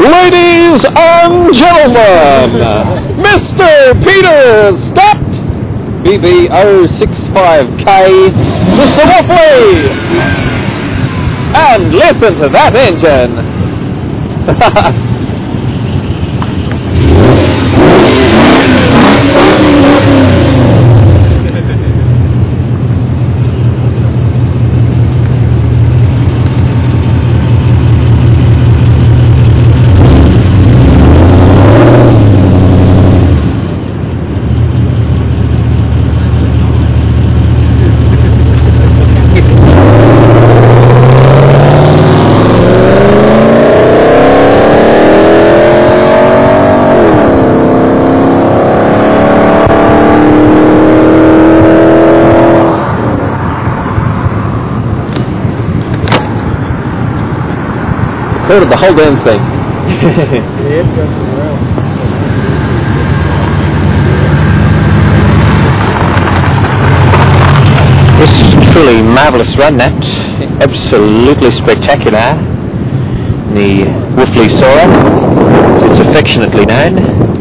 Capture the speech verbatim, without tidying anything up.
Ladies and gentlemen, Mister Peter Stott, B B zero six five K, Mister Waffley, and listen to that engine. Recorded the whole damn thing. This truly marvellous run, that. Absolutely spectacular. The Waffley Sora, as it's affectionately known.